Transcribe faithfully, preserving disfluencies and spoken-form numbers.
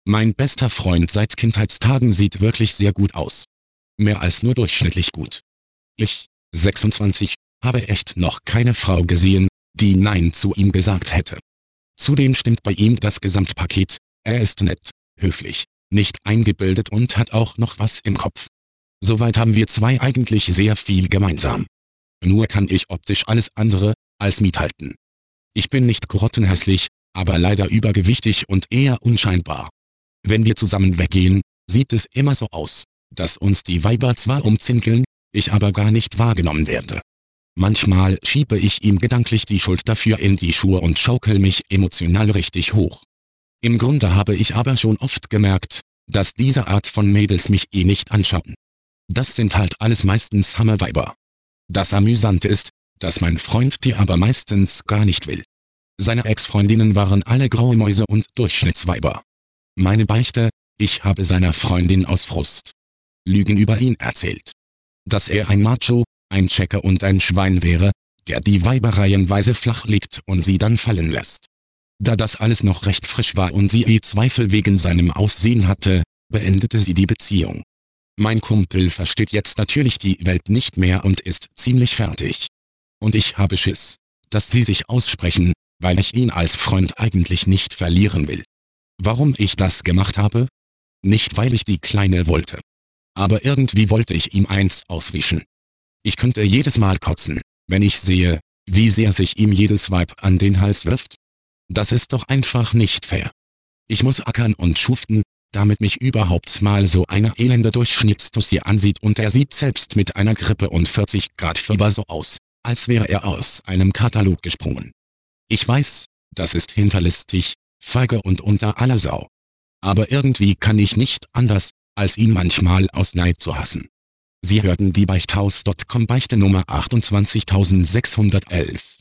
Mein bester Freund seit Kindheitstagen sieht wirklich sehr gut aus. Mehr als nur durchschnittlich gut. Ich, sechsundzwanzig, habe echt noch keine Frau gesehen, die Nein zu ihm gesagt hätte. Zudem stimmt bei ihm das Gesamtpaket, er ist nett, höflich, nicht eingebildet und hat auch noch was im Kopf. Soweit haben wir zwei eigentlich sehr viel gemeinsam. Nur kann ich optisch alles andere als mithalten. Ich bin nicht grottenhässlich, aber leider übergewichtig und eher unscheinbar. Wenn wir zusammen weggehen, sieht es immer so aus, dass uns die Weiber zwar umzingeln, ich aber gar nicht wahrgenommen werde. Manchmal schiebe ich ihm gedanklich die Schuld dafür in die Schuhe und schaukel mich emotional richtig hoch. Im Grunde habe ich aber schon oft gemerkt, dass diese Art von Mädels mich eh nicht anschauen. Das sind halt alles meistens Hammerweiber. Das Amüsante ist, dass mein Freund die aber meistens gar nicht will. Seine Ex-Freundinnen waren alle graue Mäuse und Durchschnittsweiber. Meine Beichte: Ich habe seiner Freundin aus Frust Lügen über ihn erzählt. Dass er ein Macho, ein Checker und ein Schwein wäre, der die Weiber reihenweise flach legt und sie dann fallen lässt. Da das alles noch recht frisch war und sie eh Zweifel wegen seinem Aussehen hatte, beendete sie die Beziehung. Mein Kumpel versteht jetzt natürlich die Welt nicht mehr und ist ziemlich fertig. Und ich habe Schiss, dass sie sich aussprechen, weil ich ihn als Freund eigentlich nicht verlieren will. Warum ich das gemacht habe? Nicht weil ich die Kleine wollte. Aber irgendwie wollte ich ihm eins auswischen. Ich könnte jedes Mal kotzen, wenn ich sehe, wie sehr sich ihm jedes Weib an den Hals wirft. Das ist doch einfach nicht fair. Ich muss ackern und schuften, damit mich überhaupt mal so eine elende Durchschnittstussi ansieht, und er sieht selbst mit einer Grippe und vierzig Grad Fieber so aus, als wäre er aus einem Katalog gesprungen. Ich weiß, das ist hinterlistig, feige und unter aller Sau. Aber irgendwie kann ich nicht anders, als ihn manchmal aus Neid zu hassen. Sie hörten die Beichthaus Punkt com Beichte Nummer achtundzwanzigsechshundertelf.